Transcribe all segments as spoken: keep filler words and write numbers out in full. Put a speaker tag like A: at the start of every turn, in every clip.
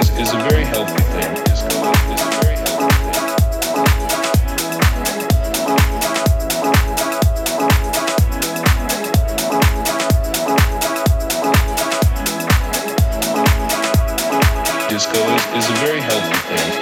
A: is, is a very healthy thing. Disco is, is a very healthy thing. Disco is, is a very healthy thing.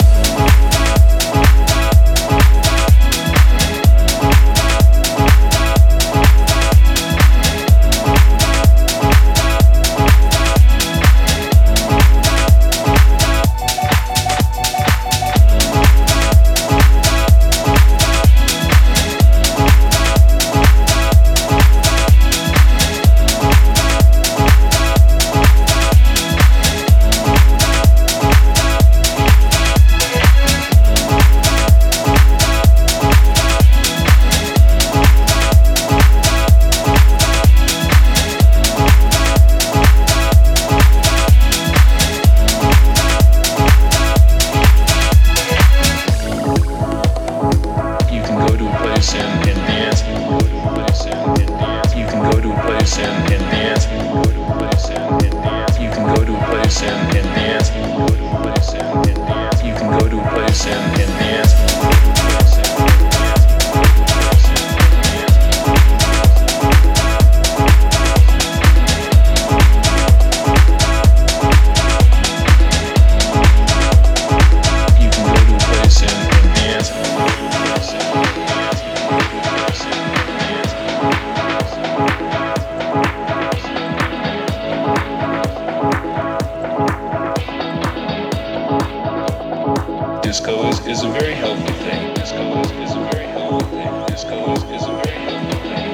A: Disco is, is a very healthy thing. Disco is, is a very healthy thing. Disco is, is a very healthy thing.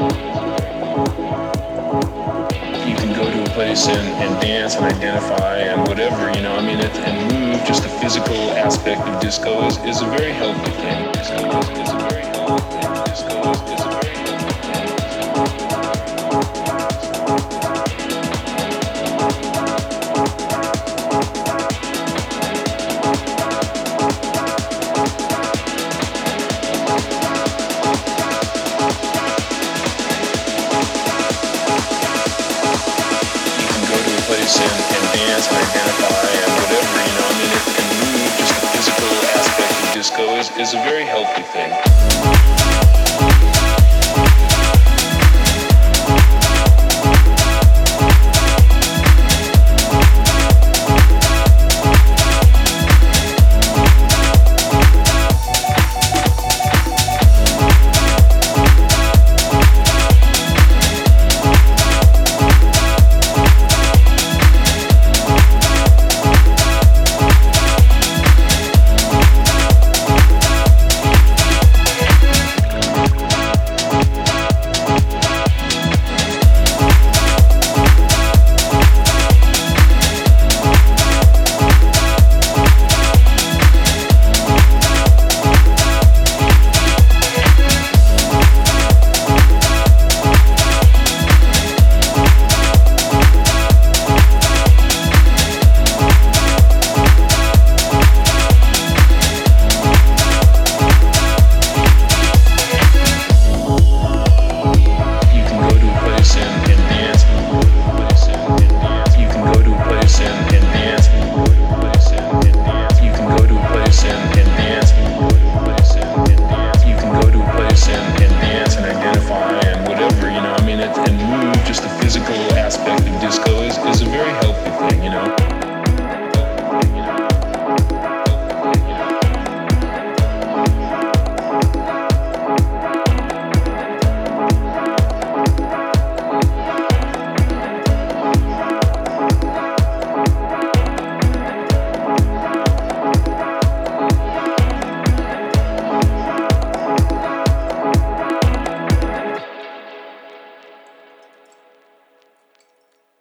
A: You can go to a place and, and dance and identify and whatever, you know, I mean, it, and move, just the physical aspect of disco is, is a very healthy thing. Disco is, is a very healthy thing. Disco is, is a very and, and dance and identify and whatever, you know, I mean, it can move, just the physical aspect of disco is, is a very healthy thing.